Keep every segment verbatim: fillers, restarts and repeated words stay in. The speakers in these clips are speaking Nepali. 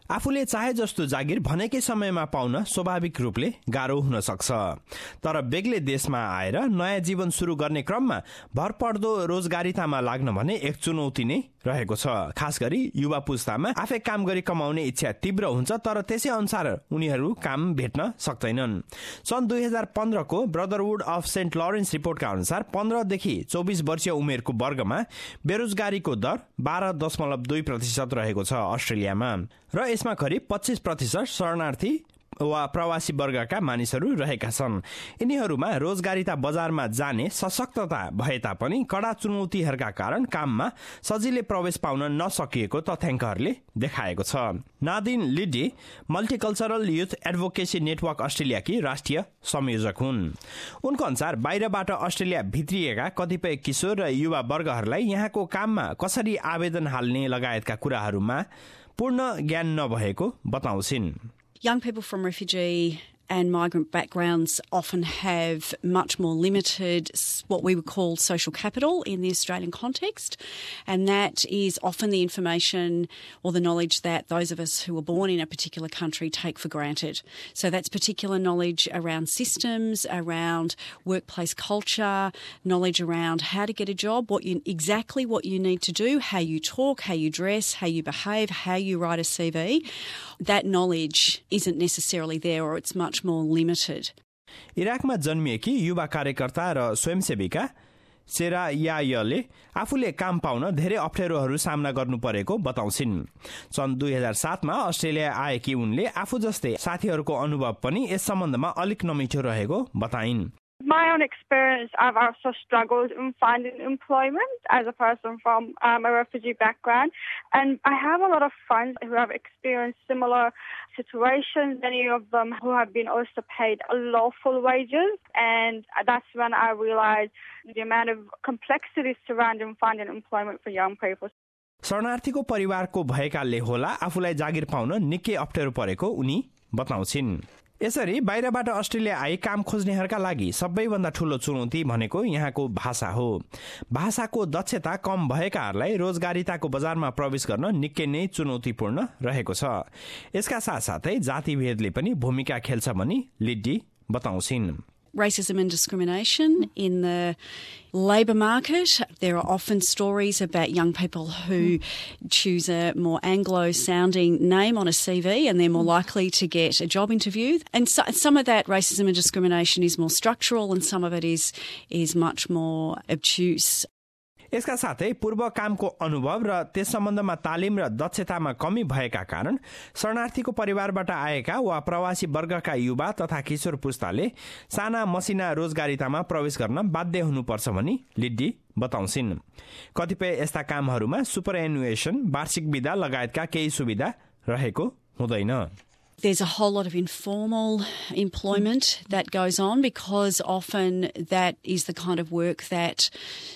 आफूले चाहे जस्तो जागिर भनेकै समयमा पाउन स्वाभाविक रूपले गाह्रो हुन सक्छ। तर बेग्लै देशमा आएर नयाँ जीवन सुरु गर्ने क्रममा भरपर्दो रोजगारीतामा लाग्न भने एक चुनौती नै रहेको छ। खास गरी युवा पुस्तामा आफै काम गरी कमाउने इच्छा तीव्र हुन्छ, तर त्यसै अनुसार उनीहरू काम भेट्न सक्दैनन्। सन् दुई हजार पन्ध्रको ब्रदरहुड अफ सेन्ट लरेन्स रिपोर्टका अनुसार पन्ध्रदेखि चौबिस वर्षीय उमेरको वर्गमा बेरोजगारीको दर बाह्र दशमलव दुई प्रतिशत रहेको छ अस्ट्रेलियामा, र यसमा करिब पच्चीस प्रतिशत शरणार्थी वा प्रवासी वर्गका मानिसहरू रहेका छन्। यिनीहरूमा रोजगारीता बजारमा जाने सशक्तता भए तापनि कडा चुनौतीहरूका कारण काममा सजिलै प्रवेश पाउन नसकिएको तथ्याङ्कहरूले देखाएको छ। Nadine Liddy multicultural youth advocacy network अस्ट्रेलियाकी राष्ट्रिय संयोजक हुन्। उनको अनुसार बाहिरबाट अस्ट्रेलिया भित्रिएका कतिपय किशोर र युवा वर्गहरूलाई यहाँको काममा कसरी आवेदन हाल्ने लगायतका कुराहरूमा पूर्ण ज्ञान नभएको बताउँछिन्। Young people from refugee and migrant backgrounds often have much more limited what we would call social capital in the Australian context, and that is often the information or the knowledge that those of us who were born in a particular country take for granted. So that's particular knowledge around systems, around workplace culture, knowledge around how to get a job, what you exactly what you need to do, how you talk, how you dress, how you behave, how you write a C V. That knowledge isn't necessarily there, or it's much more limited. इराकमा जन्मिएकी युवा कार्यकर्ता र स्वयंसेविका सेरा यायले आफूले काम पाउन धेरै अप्ठ्यारोहरू सामना गर्नु परेको बताउँछिन्। सन् दुई हजार सातमा अस्ट्रेलिया आएकी उनले आफू जस्तै साथीहरूको अनुभव पनि यस सम्बन्धमा अलिक नमिठो रहेको बताइन्। My own experience, I've also struggled in finding employment as a person from um, a refugee background. And I have a lot of friends who have experienced similar situations, many of them who have been also paid lawful wages. And that's when I realized the amount of complexity surrounding finding employment for young people. शरणार्थीको परिवारको भएकाले होला आफूलाई जागिर पाउन निकै अप्ठ्यारो परेको उनी बताउँछिन्। यसरी बाहिरबाट अस्ट्रेलिया आई काम खोज्नेहरूका लागि सबैभन्दा ठूलो चुनौती भनेको यहाँको भाषा हो। भाषाको दक्षता कम भएकाहरूलाई रोजगारीताको बजारमा प्रवेश गर्न निकै नै चुनौतीपूर्ण रहेको छ। यसका साथसाथै जातिभेदले पनि भूमिका खेल्छ भनी लिड्डी बताउँछिन्। Racism and discrimination in the labour market. There are often stories about young people who choose a more Anglo-sounding name on a C V and they're more likely to get a job interview. And so, some of that racism and discrimination is more structural and some of it is, is much more obtuse. यसका साथै पूर्व कामको अनुभव र त्यस सम्बन्धमा तालिम र दक्षतामा कमी भएका कारण शरणार्थीको परिवारबाट आएका वा प्रवासी वर्गका युवा तथा किशोर पुस्ताले साना मसिना रोजगारीतामा प्रवेश गर्न बाध्य हुनुपर्छ भनी लिड्डी बताउँछिन्। कतिपय यस्ता कामहरूमा सुपरएनुएसन, वार्षिक बिदा लगायतका केही सुविधा रहेको हुँदैन। There's a whole lot of informal employment that goes on because often that is the kind of work that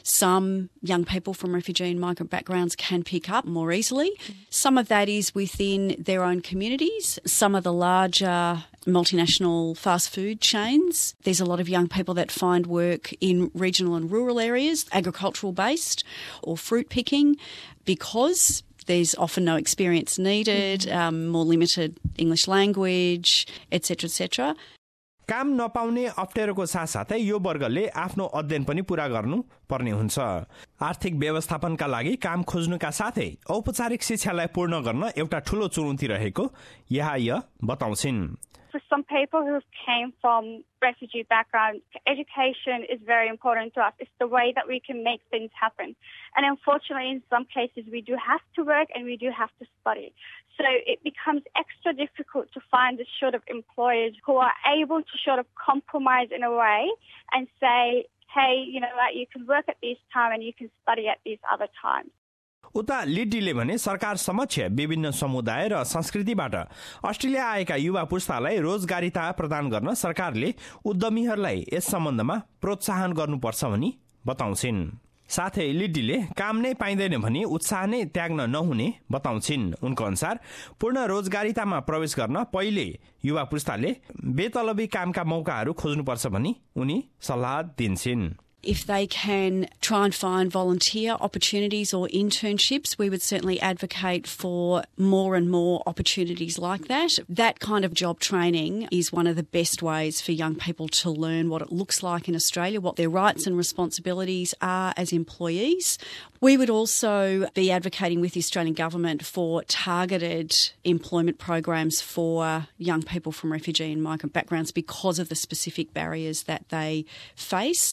some young people from refugee and migrant backgrounds can pick up more easily. Some of that is within their own communities. Some of the larger multinational fast food chains, there's a lot of young people that find work in regional and rural areas, agricultural based or fruit picking, because there's often no experience needed, um, more limited English language, et cetera, et cetera. काम नपाउने अप्ठ्यारोको साथसाथै यो वर्गले आफ्नो अध्ययन पनि पूरा गर्नु पर्ने हुन्छ। आर्थिक व्यवस्थापनका लागि काम खोज्नुका साथै औपचारिक शिक्षालाई पूर्ण गर्न एउटा ठूलो चुनौती रहेको यहाँ बताउँछिन्। For some people who came from refugee background, education is very important to us. It's the way that we can make things happen. And unfortunately, in some cases, we do have to work and we do have to study. So it becomes extra difficult to find the sort of employers who are able to sort of compromise in a way and say, hey, you know what, you can work at this time and you can study at these other times. उता लिड्डीले भने सरकार समक्ष विभिन्न समुदाय र संस्कृतिबाट अस्ट्रेलिया आएका युवा पुस्तालाई रोजगारीता प्रदान गर्न सरकारले उद्यमीहरूलाई यस सम्बन्धमा प्रोत्साहन गर्नुपर्छ भनी बताउँछिन्। साथै लिड्डीले काम नै पाइँदैन भनी उत्साह नै त्याग्न नहुने बताउँछिन्। उनको अनुसार पूर्ण रोजगारीतामा प्रवेश गर्न पहिले युवा पुस्ताले बेतलबी कामका मौकाहरू खोज्नुपर्छ भनी उनी सल्लाह दिन्छिन्। If they can try and find volunteer opportunities or internships, we would certainly advocate for more and more opportunities like that. That kind of job training is one of the best ways for young people to learn what it looks like in Australia, what their rights and responsibilities are as employees. We would also be advocating with the Australian Government for targeted employment programs for young people from refugee and migrant backgrounds because of the specific barriers that they face.